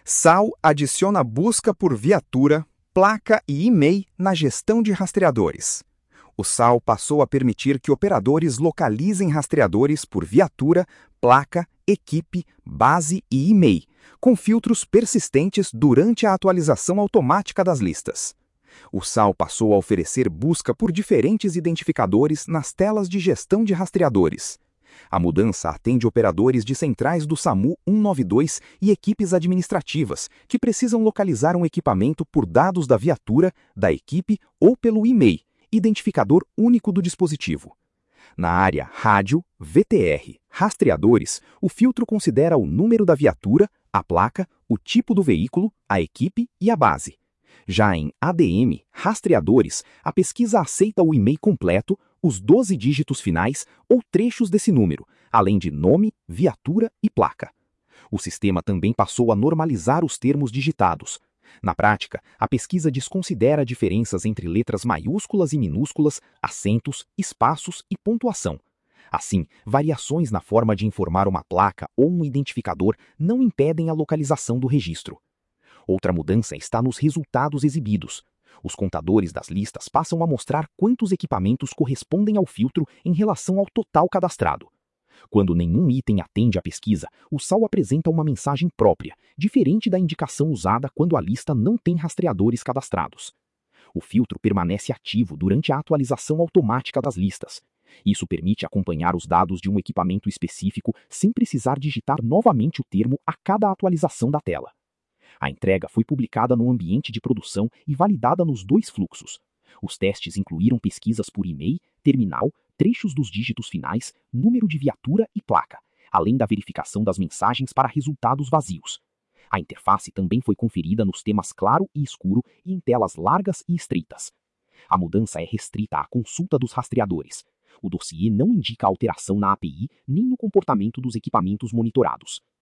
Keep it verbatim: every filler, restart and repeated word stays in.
S A U adiciona busca por viatura, placa e e-mail na gestão de rastreadores. O S A U passou a permitir que operadores localizem rastreadores por viatura, placa, equipe, base e e-mail, com filtros persistentes durante a atualização automática das listas. O S A U passou a oferecer busca por diferentes identificadores nas telas de gestão de rastreadores. A mudança atende operadores de centrais do SAMU cento e noventa e dois e equipes administrativas que precisam localizar um equipamento por dados da viatura, da equipe ou pelo e-mail, identificador único do dispositivo. Na área Rádio, V T R, Rastreadores, o filtro considera o número da viatura, a placa, o tipo do veículo, a equipe e a base. Já em A D M, Rastreadores, a pesquisa aceita o e-mail completo, os doze dígitos finais ou trechos desse número, além de nome, viatura e placa. O sistema também passou a normalizar os termos digitados. Na prática, a pesquisa desconsidera diferenças entre letras maiúsculas e minúsculas, acentos, espaços e pontuação. Assim, variações na forma de informar uma placa ou um identificador não impedem a localização do registro. Outra mudança está nos resultados exibidos. Os contadores das listas passam a mostrar quantos equipamentos correspondem ao filtro em relação ao total cadastrado. Quando nenhum item atende à pesquisa, o S A U apresenta uma mensagem própria, diferente da indicação usada quando a lista não tem rastreadores cadastrados. O filtro permanece ativo durante a atualização automática das listas. Isso permite acompanhar os dados de um equipamento específico sem precisar digitar novamente o termo a cada atualização da tela. A entrega foi publicada no ambiente de produção e validada nos dois fluxos. Os testes incluíram pesquisas por e-mail, terminal, trechos dos dígitos finais, número de viatura e placa, além da verificação das mensagens para resultados vazios. A interface também foi conferida nos temas claro e escuro e em telas largas e estreitas. A mudança é restrita à consulta dos rastreadores. O dossiê não indica alteração na A P I nem no comportamento dos equipamentos monitorados.